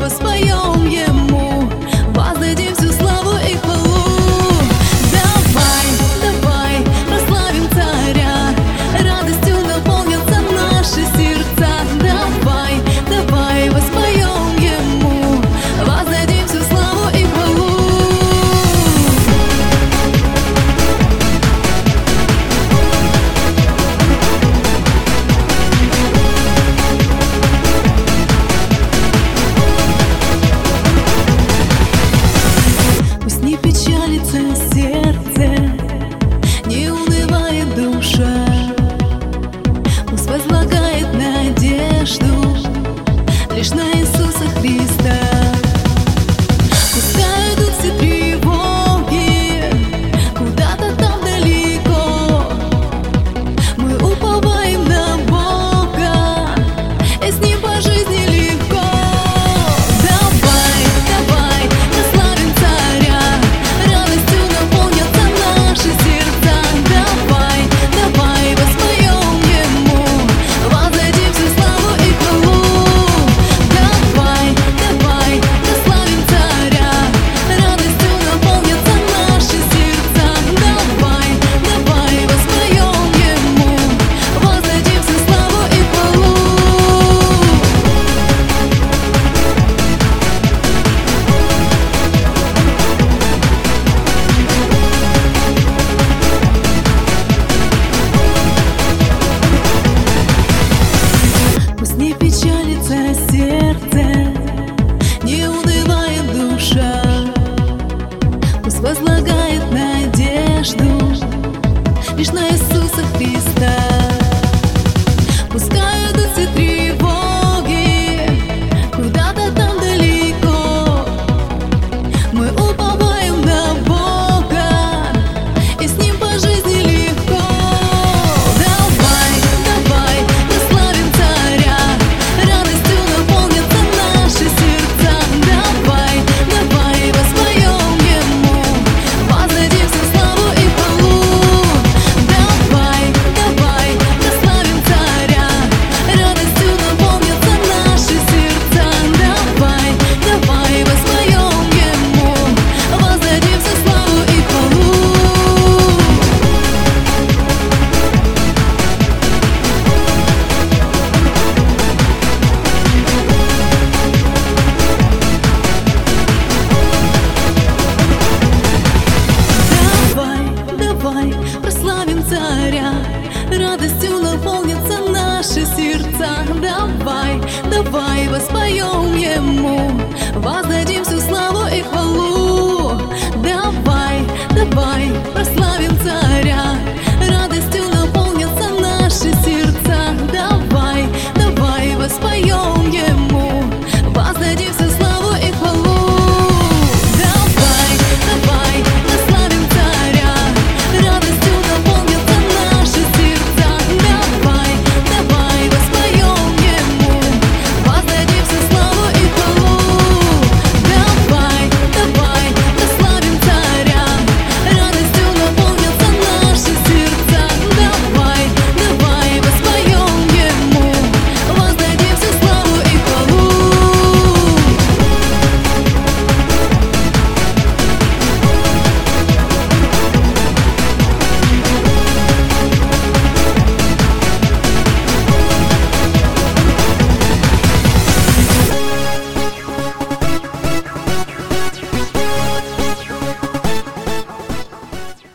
воспоем Ему, воздадим всю славу и хвалу. Давай, давай, прославим Царя, радостью наполнятся наши сердца. Давай, давай, воспоем Ему, воздадим всю славу и хвалу. Пусть не печалится сердце, не унывает душа, пусть возлагает надежду лишь на Иисуса Христа. Пускай идут все тревоги куда-то там далеко, мы уповаем на Бога, и с Ним по жизни легко. Давай, давай, прославим Царя, радостью наполнятся наши сердца. Давай, давай, воспоем Ему, воздадим всю славу и хвалу. Давай, давай, прославим Царя, радостью наполнятся наши сердца. Давай, давай, воспоем Ему, воздадим всю славу и хвалу. Пусть не печалится сердце, не унывает душа, пусть возлагает надежду лишь на Иисуса Христа. Пускай идут все тревоги куда-то там далеко, мы уповаем на Бога, и с Ним по жизни легко. Давай, давай, прославим Царя, радостью наполнятся наши сердца. Давай, давай, воспоем Ему, воздадим всю славу и хвалу. Давай, давай, прославим Царя, радостью наполнятся наши сердца. Давай, давай, воспоем Ему, воздадим всю славу и хвалу. Давай, давай, прославим Царя, радостью наполнятся наши сердца. Давай, давай, воспоем Ему, воздадим всю славу и хвалу. Давай, давай, прославим Царя, радостью наполнятся наши сердца. Давай, давай, воспоем Ему, воздадим всю